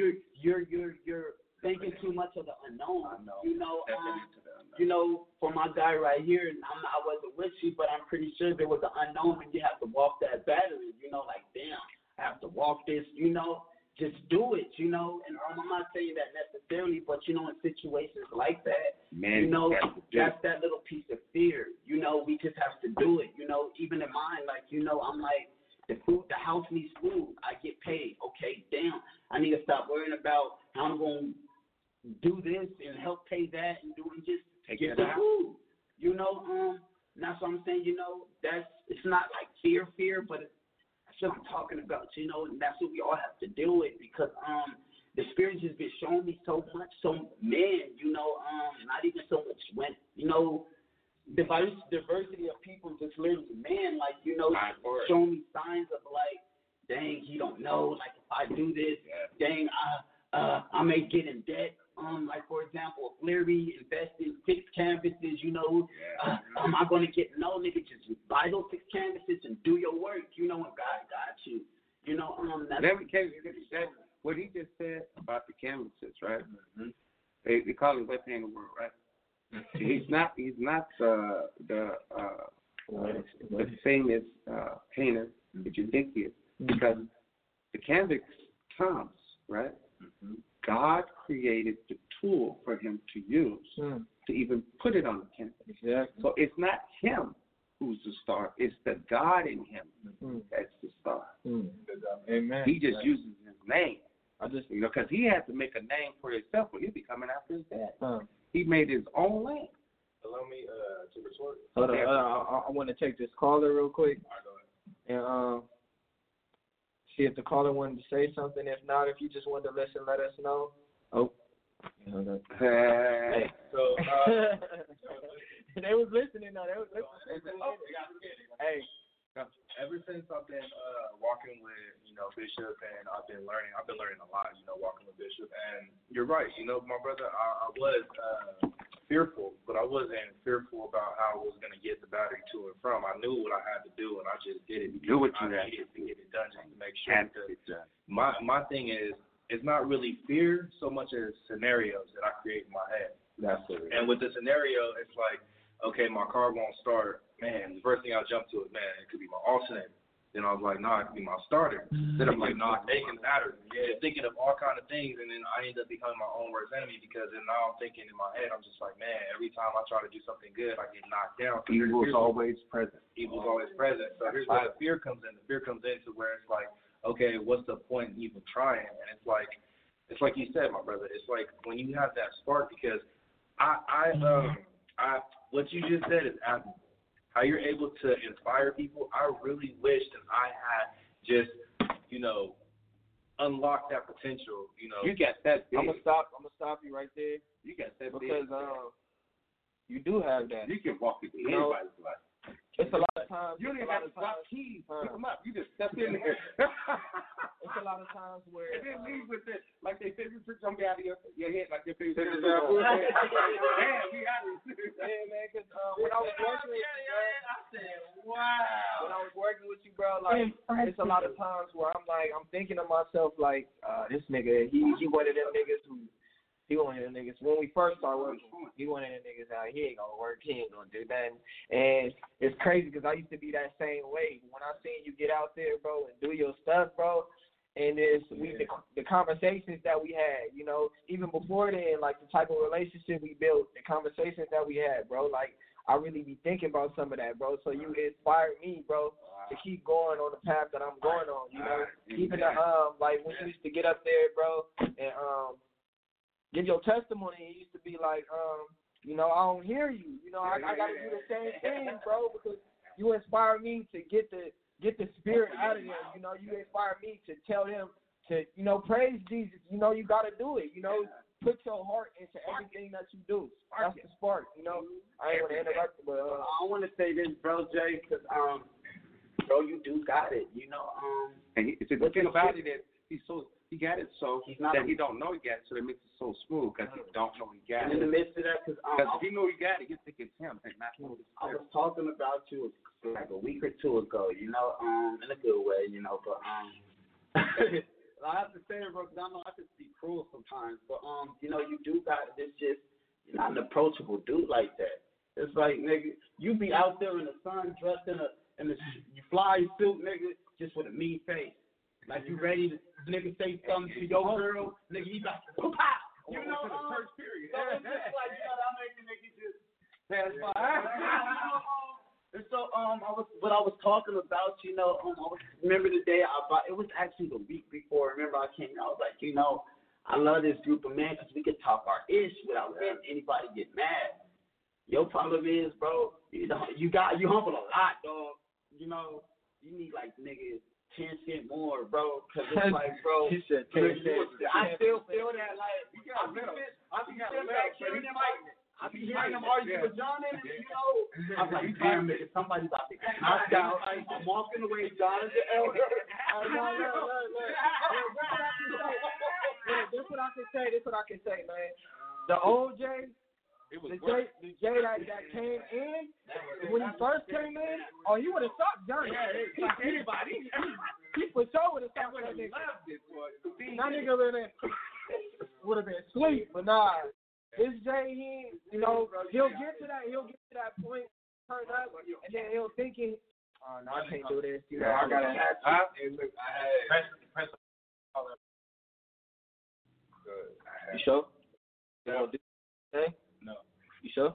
You're thinking too much of the unknown. You know, for my guy right here, and I wasn't with you, but I'm pretty sure there was an unknown and you have to walk that battery. You know, like damn, I have to walk this. You know. Just do it, you know, and I'm not saying that necessarily, but, you know, in situations like that, you know, that's that little piece of fear. You know, we just have to do it, you know, even in mine, like, you know, I'm like, the house needs food. I get paid. Okay, damn, I need to stop worrying about how I'm going to do this and help pay that and just get the food, you know, that's what I'm saying, you know, it's not like fear, but that's what I'm talking about, you know, and that's what we all have to deal with because the Spirit has been showing me so much. So, man, you know, not even so much when, you know, diversity of people just literally, man, like, you know, showing me signs of like, dang, he don't know, like, if I do this, dang, I may get in debt. Like, for example, if Larry invested in 6 canvases, you know, am I going to get no, nigga, just buy those 6 canvases and do your work, you know, and God got you. You know, that's what he just said about the canvases, right? Mm-hmm. They call it left hand world, right? He's not the famous painter that you think he is, because the canvas comes, right? Mm-hmm. God created the tool for him to use to even put it on the canvas. Exactly. So it's not him who's the star; it's the God in him that's the star. Amen. He just uses his name. You know, because he had to make a name for himself, or he'd be coming after his dad. He made his own name. Allow me to retort. Hold on. I want to take this caller real quick. And see if the caller wanted to say something. If not, if you just wanted to listen, let us know. Oh. Hey. So, they was listening now. They was listening. Hey. Ever since I've been walking with, you know, Bishop, and I've been learning a lot, you know, walking with Bishop. And you're right, you know, my brother, I was fearful, but I wasn't fearful about how I was going to get the battery to and from. I knew what I had to do, and I just did it. Do what you needed to get it done, just to make sure. My thing is, it's not really fear so much as scenarios that I create in my head. That's it. And with the scenario, it's like, okay, my car won't start. Man, the first thing I jump to is, man, it could be my alternator. Then I was like, nah, it could be my starter. Then I'm like, nah, making battery. Yeah, thinking of all kind of things, and then I end up becoming my own worst enemy because then now I'm thinking in my head, I'm just like, man, every time I try to do something good, I get knocked down. So Evil's always present. Evil's always present. So here's where the fear comes in. The fear comes into where it's like, okay, what's the point in even trying? And it's like you said, my brother. It's like when you have that spark, because what you just said is admirable. How you're able to inspire people. I really wish that I had just, you know, unlocked that potential. You know, you got that big. I'm gonna stop you right there. You got that because big. You do have that. You can walk into anybody's life. It's a lot of times. You don't even have to drop keys. Pick them up. You just step in there. It's a lot of times where. And then leave with it. Like they said, you took something out of your head like your favorite. Man, we got it. Yeah, man, because when I was working with you, I said, wow. When I was working with you, bro, like, it's a lot of times where I'm thinking to myself, like, this nigga, he one of them niggas who. He one of them niggas. When we first started working, he one of them niggas out. He ain't gonna work. He ain't gonna do nothing. And it's crazy because I used to be that same way. When I seen you get out there, bro, and do your stuff, bro, And the conversations that we had, you know, even before then, like the type of relationship we built, the conversations that we had, bro, like I really be thinking about some of that, bro. So you inspired me, bro, to keep going on the path that I'm going on, you know. Even like when you used to get up there, bro, and give your testimony, it used to be like, you know, I don't hear you. You know, I gotta do the same thing, bro, because you inspire me to get the spirit out of them. You know, you inspire me to tell them to, you know, praise Jesus. You know, you gotta do it. You know, put your heart into everything that you do. That's the spark. You know, I ain't want to interrupt, but I want to say this, bro, Jay, because bro, you do got it. You know, and the thing about it is he got it so that he don't know he got it, so it makes it so smooth because he don't know he got it. In the midst of that, because if he know he got it, you think it's him. Not him. I was talking about you like a week or two ago, you know, in a good way, you know, but I have to say it, bro, because I know I could be cruel sometimes, but you know, you do got it. It's just you're not an approachable dude like that. It's like, nigga, you be out there in the sun dressed in a fly suit, nigga, just with a mean face. Like you ready to nigga say something to your girl, nigga, he like pow. You know, church period. So it's just like, you know, that make the nigga just pass by. And so what I was talking about, you know, remember the day it was actually the week before. Remember I came, I was like, you know, I love this group of men because we could talk our ish without letting anybody get mad. Your problem is, bro, you know, you humble a lot, dog. You know, you need like niggas 10 cents more, bro, because it's like, bro, he said 10 cents. I still feel that, like, I be sitting back hearing them, like, I be hearing them argue with John and, you know, I'm like, damn, nigga, somebody about to get knocked out. I'm walking away, John is the elder. This what I can say, man. The old Jay, the Jay that came in, when he first came in, he would have stopped Johnny. Anybody. He for sure would have stopped that nigga. That nigga would have been asleep, but nah. This Jay, you know, he'll get to that point, turn up, and then he'll thinking, oh, no, I can't do this. You know, I gotta have press. You sure? You gonna do this? No. You sure?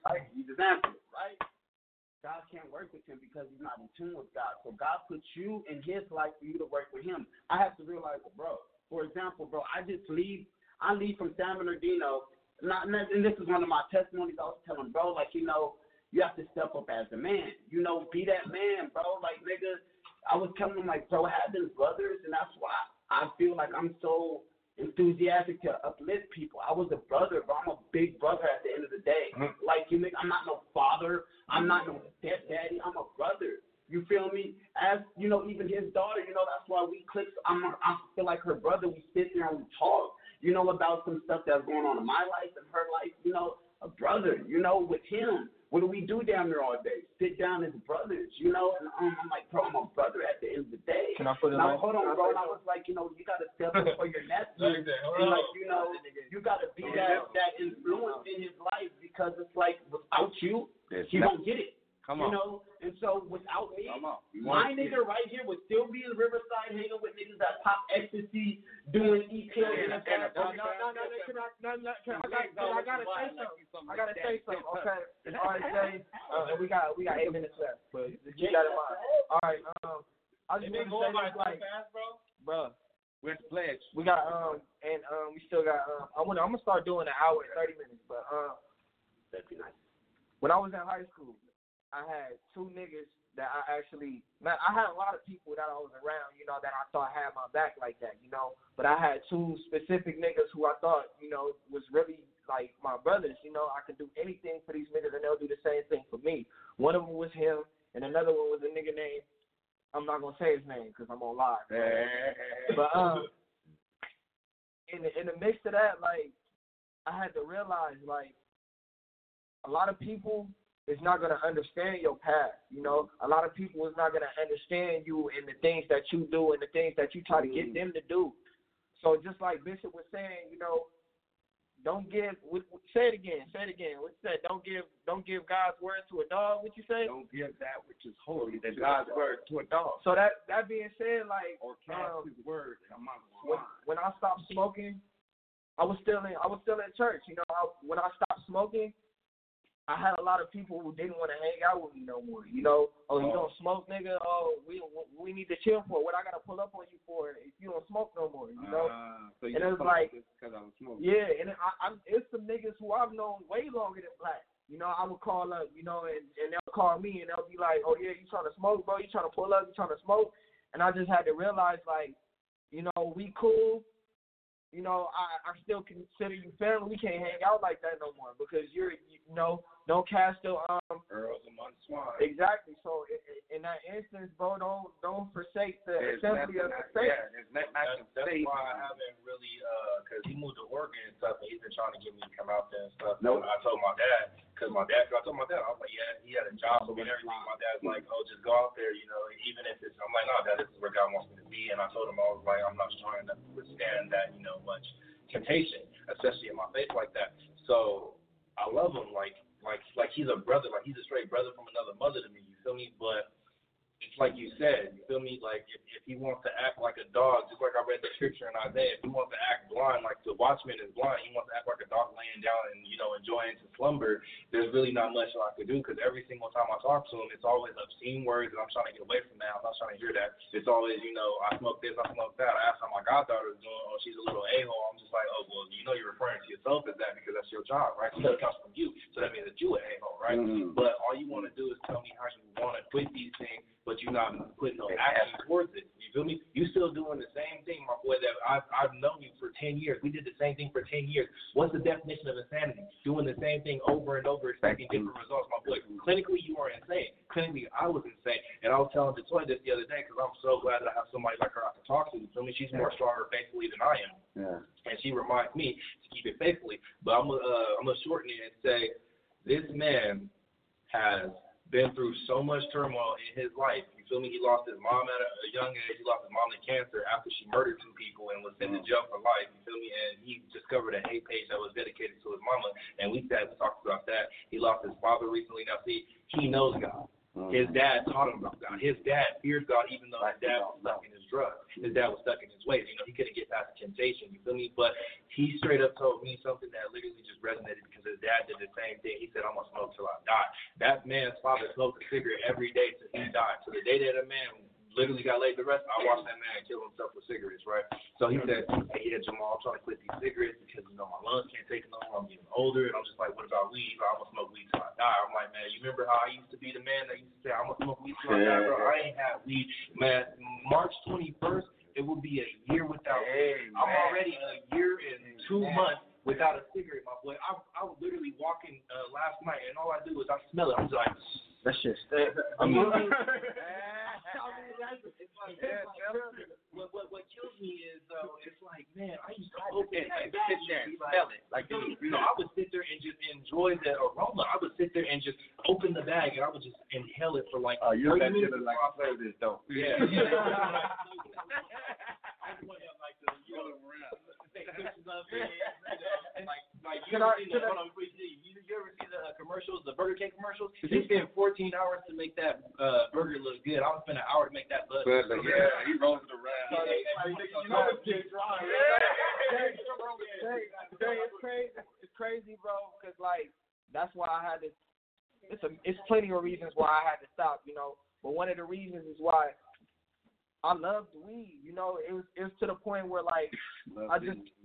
right? You just answered it, right? God can't work with him because he's not in tune with God. So God puts you in his life for you to work with him. I have to realize it, bro. For example, bro, I leave from San Bernardino, and this is one of my testimonies. I was telling bro, like, you know, you have to step up as a man. You know, be that man, bro. Like, nigga, I was telling him, like, bro, having brothers, and that's why I feel like I'm so enthusiastic to uplift people. I was a brother, bro. I'm a big brother at the end of the day. Like, you nigga, I'm not no father. I'm not no stepdaddy. I'm a brother. You feel me? As, you know, even his daughter, you know, that's why we click. I feel like her brother. We sit there and we talk, you know, about some stuff that's going on in my life and her life, you know, a brother, you know, with him. What do we do down there all day? Sit down as brothers, you know? And I'm like, bro, I'm a brother at the end of the day. Can I put it now, on? hold on, bro. And I was like, you know, you got to step up for your nephew. And, like, you know, you got to be that influence in his life because it's like, without you, he won't get it. Come on. You know? And so without me, my nigga right here would still be in Riverside hanging with niggas that pop ecstasy, doing EPL in the back. No. I gotta say something. Okay. All right, Jay. We got 8 minutes left, but keep that in mind. All right. I just want to say this, like, bro. Where's the pledge? We got we still got I'm gonna start doing an hour and 30 minutes, but That'd be nice. when I was in high school, I had 2 niggas that I had a lot of people that I was around, you know, that I thought had my back like that, you know, but I had 2 specific niggas who I thought, you know, was really like my brothers, you know. I could do anything for these niggas and they'll do the same thing for me. One of them was him, and another one was a nigga named, I'm not gonna say his name because I'm on live. But in the midst of that, like, I had to realize, like, a lot of people is not going to understand your past, you know. A lot of people is not going to understand you and the things that you do and the things that you try to get them to do. So just like Bishop was saying, you know, say it again. What you said? Don't give God's word to a dog. What you say? Don't give that which is holy, that God's word to a dog. So that being said, like, or cast his word. When I stopped smoking, I was still in church. You know, when I stopped smoking, I had a lot of people who didn't want to hang out with me no more. You know, you don't smoke, nigga. Oh, we need to chill for. What I gotta pull up on you for if you don't smoke no more? You know. So and it was like, because I was smoking. Yeah, and it's some niggas who I've known way longer than Black. You know, I would call up, you know, and they'll call me and they'll be like, oh yeah, you trying to smoke, bro? You trying to pull up? You trying to smoke? And I just had to realize, like, you know, we cool. You know, I still consider you family. We can't hang out like that no more because you know, don't cast the Earls among swine. Exactly. So in that instance, bro, don't forsake the assembly of the saints. Yeah, that's why I haven't really, because he moved to Oregon and stuff, and he's been trying to get me to come out there and stuff. Nope. I told my dad, I was like, yeah, he had a job and everything. My dad's like, oh, just go out there, you know, even if it's, I'm like, no, Dad, this is where God wants me to be. And I told him, I was like, I'm not trying to withstand that, you know, much temptation, especially in my faith like that. So I love him, like he's a brother, like he's a straight brother from another mother to me, you feel me? But it's like you said, you feel me? Like if he wants to act like a dog, just like I read the scripture in Isaiah, if he wants to act blind, like the watchman is blind, he wants to act like a dog laying down and, you know, enjoying his slumber, there's really not much I could do because every single time I talk to him, it's always obscene words and I'm trying to get away from that. I'm not trying to hear that. It's always, you know, I smoke this, I smoke that. I asked how my goddaughter is doing, oh, she's a little a-hole. I'm just like, oh, well, you know you're referring to yourself as that because that's your job, right? So that comes from you. So that means that you're an a-hole, right? Mm-hmm. But all you want to do is tell me how you want to quit these things, but you're not putting no action towards it. You feel me? You still doing the same thing, my boy, that I've known you for 10 years. We did the same thing for 10 years. What's the definition of insanity? Doing the same thing over and over, expecting different results, my boy. Clinically, you are insane. Clinically, I was insane. And I was telling Detroit this the other day because I'm so glad that I have somebody like her I can talk to. You feel me? She's more stronger faithfully than I am. Yeah. And she reminds me to keep it faithfully. But I'm gonna shorten it and say this man has been through so much turmoil in his life. You feel me? He lost his mom at a young age. He lost his mom to cancer after she murdered 2 people and was sent to jail for life. You feel me? And he discovered a hate page that was dedicated to his mama. And we talked about that. He lost his father recently. Now, see, he knows God. His dad taught him about God. His dad fears God even though his dad was stuck in his drugs. His dad was stuck in his ways. He couldn't get past the temptation. You feel me? But he straight up told me something that literally just resonated because his dad did the same thing. He said, "I'm gonna smoke till I die." That man's father smoked a cigarette every day till he died. To the day that a man literally got laid to rest, I watched that man kill himself with cigarettes, right? So he said, "Hey, yeah, Jamal, I'm trying to quit these cigarettes because, my lungs can't take it no more. I'm getting older." And I'm just like, "What about weed?" "I'm going to smoke weed till I die." I'm like, "Man, you remember how I used to be the man that used to say, I'm going to smoke weed till I die, bro?" I ain't had weed. Man, March 21st, it will be a year without weed. I'm already a year and 2 months without a cigarette, my boy. I was literally walking last night, and all I do is I smell it. I'm just like, that shit. What kills me is it's like, man, I used to open and sit there and smell it. Like, I would sit there and just enjoy the aroma. I would sit there and just open the bag and I would just inhale it for like 30 minutes. Like I play this though. Yeah. You ever see the commercials, the Burger King commercials? They spend 14 hours to make that burger look good. I would spend an hour to make that look good. Yeah, he rolls it around. It's crazy, bro, because, like, that's why I had to, it's plenty of reasons why I had to stop, but one of the reasons is why I loved weed, it was to the point where, like, I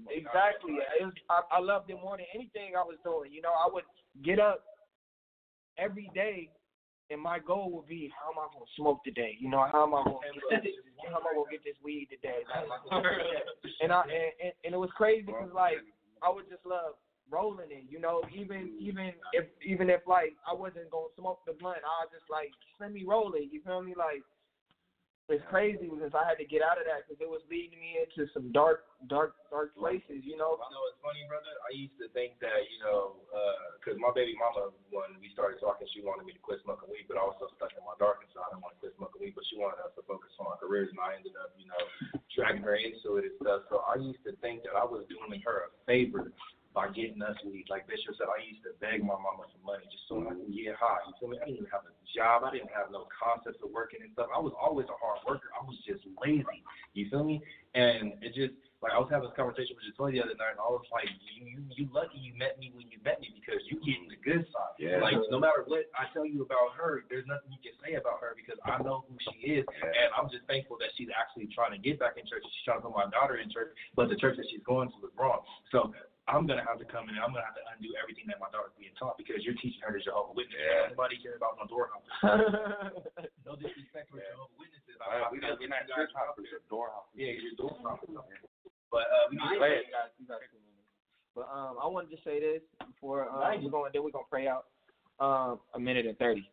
loved it more than anything I was doing. I would get up every day, and my goal would be, how am I going to smoke today? How am I going to get this weed today? And it was crazy because, like, I would just love rolling it, even if like I wasn't going to smoke the blunt, I was just like, just let me roll it. You feel me? Like, it's crazy because I had to get out of that because it was leading me into some dark places, You know, it's funny, brother. I used to think that, because my baby mama, when we started talking, she wanted me to quit smoking weed, but I was so stuck in my darkness, so I didn't want to quit smoking weed, but she wanted us to focus on our careers, and I ended up, dragging her into it and stuff. So I used to think that I was doing her a favor by getting us weed. Like Bishop said, I used to beg my mama for money just so I can get high. You feel me? I didn't even have a job. I didn't have no concepts of working and stuff. I was always a hard worker. I was just lazy. You feel me? And it just, like, I was having this conversation with Jatoya the other night, and I was like, you lucky you met me when you met me because you getting the good side. Yeah. Like, no matter what I tell you about her, there's nothing you can say about her because I know who she is, and I'm just thankful that she's actually trying to get back in church. She's trying to put my daughter in church, but the church that she's going to is wrong. So I'm going to have to come in and I'm going to have to undo everything that my daughter's being taught because you're teaching her to Jehovah's Witness. Yeah. Nobody cares about no door hoppers. No disrespect for Jehovah's Witnesses. We're not church hoppers, you're door hoppers. Yeah, you're door hoppers. But we need to play it, guys. But I wanted to say this before we're going to pray out. A minute and 30.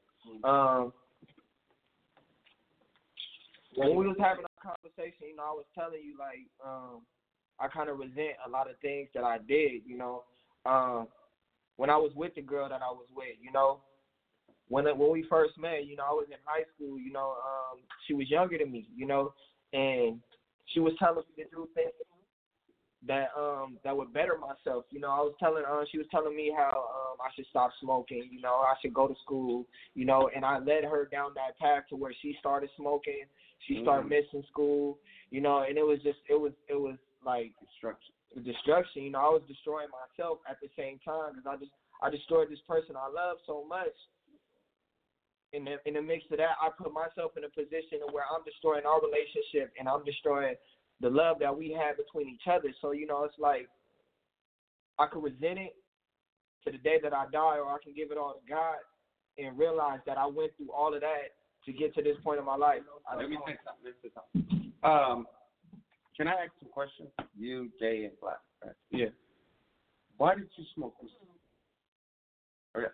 When we was having our conversation, I was telling you, like, I kind of resent a lot of things that I did, when I was with the girl that I was with, when we first met, I was in high school, she was younger than me, and she was telling me to do things that would better myself, she was telling me how I should stop smoking, I should go to school, and I led her down that path to where she started smoking, she started missing school, and it was like destruction. I was destroying myself at the same time because I destroyed this person I love so much. In the mix of that, I put myself in a position where I'm destroying our relationship and I'm destroying the love that we had between each other. So, it's like I could resent it to the day that I die, or I can give it all to God and realize that I went through all of that to get to this point in my life. Let me say something. Can I ask a question? You, Jay, and Black. Right? Yeah. Why did you smoke weed? Okay.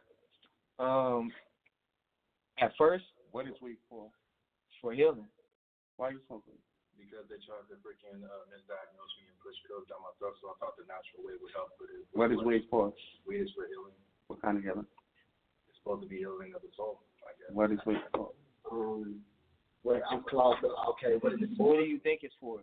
At first, what is weed for? For healing. Why you smoke weed? Because they tried to freaking misdiagnose me and push pills down my throat, so I thought the natural way would help. But what is weed for? Weed is for healing. What kind of healing? It's supposed to be healing of the soul, I guess. What is weed for? Wait, I'm clogged up. Okay, what do you think it's for?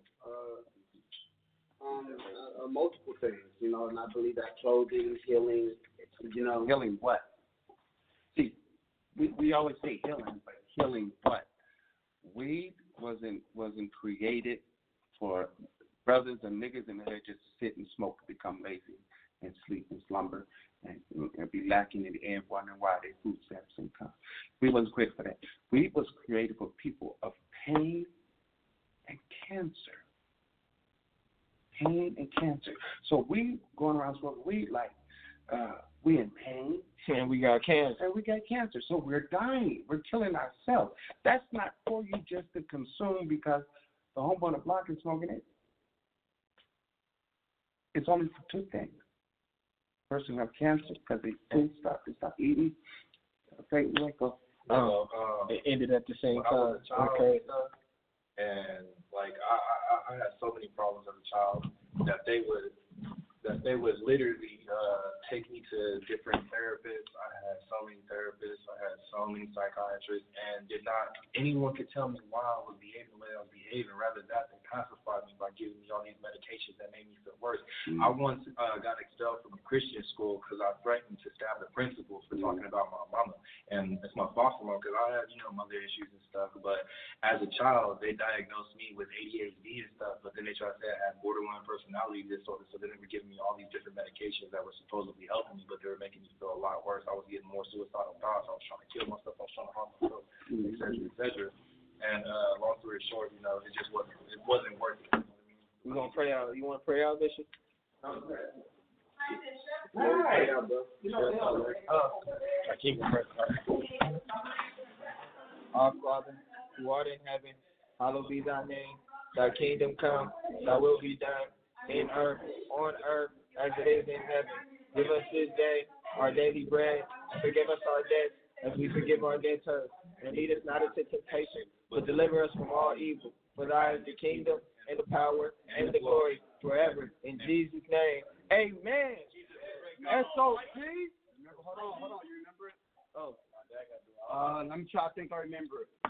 Multiple things, and I believe that clothing, healing, Healing what? See, we always say healing, but healing what? Weed wasn't created for brothers and niggas in there just to sit and smoke and become lazy and sleep and slumber and be lacking in the air, wondering why their food stamps didn't come. We wasn't created for that. We was created for people of pain and cancer. Pain and cancer. So we going around smoking weed like we in pain. And we got cancer. And we got cancer. So we're dying. We're killing ourselves. That's not for you just to consume because the homeboy on the block is smoking it. It's only for two things. Person who have cancer because they stop eating. Okay, Michael. It ended at the same time. I was a child, okay. And like I had so many problems as a child that they would literally take me to different therapists. I had so many therapists. I had so many psychiatrists, and anyone could tell me why I was behaving the way I was behaving. Rather that they pacified me by giving me all these medications that made me feel worse. I once got expelled from a Christian school because I threatened to stab the principal for talking about my mama, and it's my foster mom because I had mother issues and stuff. But as a child, they diagnosed me with ADHD and stuff, but then they tried to say I had borderline personality disorder, so then they were giving me all these different medications that were supposedly helping me, but they were making me feel a lot worse. I was getting more suicidal thoughts. I was trying to kill myself. I was trying to harm myself, et cetera, et cetera. And long story short, it just wasn't worth it. We're gonna pray out. You want to pray out, Bishop? Hi, bro. I keep it pressed. Our Father, who art in heaven, hallowed be thy name. Thy kingdom come, thy will be done, in earth, on earth, as it is in heaven. Give us this day our daily bread, and forgive us our debts, as we forgive our debtors. And lead us not into temptation, but deliver us from all evil. For thine is the kingdom, and the power, and the glory, forever. In Jesus' name, amen. SOP. Hold on. You remember it? Oh. Let me try to think I remember it.